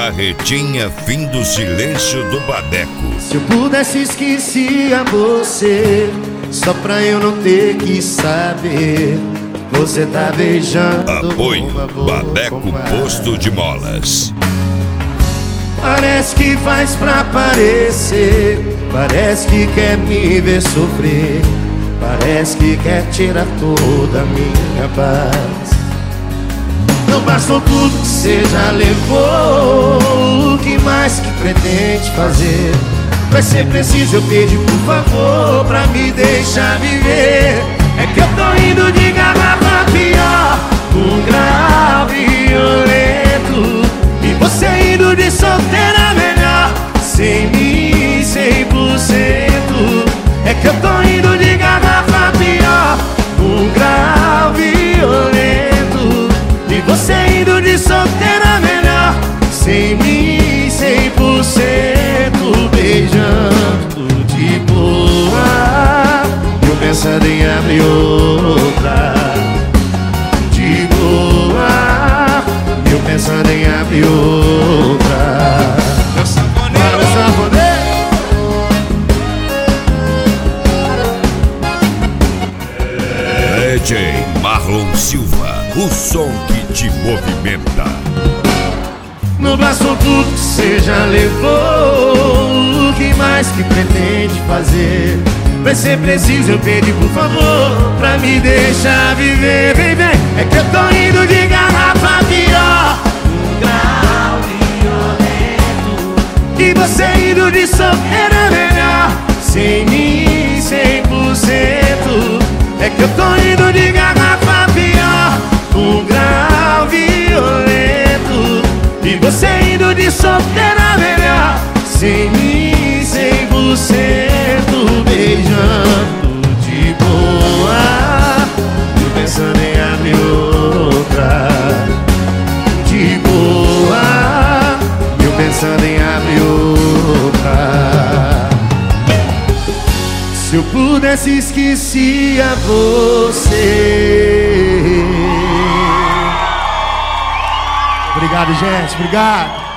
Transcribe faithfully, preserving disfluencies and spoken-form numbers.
Carretinha, fim do silêncio do Badeco. Se eu pudesse esquecia você, só pra eu não ter que saber. Você tá beijando. Apoio Badeco Posto de Molas. Parece que faz pra parecer, parece que quer me ver sofrer, parece que quer tirar toda a minha paz. Não bastou tudo que você já levou, o que mais que pretende fazer? Vai ser preciso eu pedir por favor pra me deixar viver. É que eu tô indo de garrafa pior, um grau violento, e você indo de solteira melhor, sem mim, cem por cento. É que eu tô indo de garrafa pior, um grau violento, e você indo de solteira melhor, sem mim, cem por cento. Beijando de boa, eu pensando em abrir outra. De boa, eu pensando em abrir outra. Meu sanfoneiro, meu sanfoneiro. D J Marlon Silva, o som que te movimenta. Não bastou tudo que você já levou, o que mais que pretende fazer? Vai ser preciso eu pedir por favor pra me deixar viver. Vem, vem, é que eu tô indo de garrafa pior, um grau violento, e você indo de solteira melhor, sem mim, cem por cento. É que eu tô indo de garrafa pior, um grau violento, e você indo de solteira melhor, sem mim, cem por cento. Beijando de boa, eu pensando em abrir outra. De boa, eu pensando em abrir outra. Se eu pudesse esquecia você. Obrigado, gente, obrigado.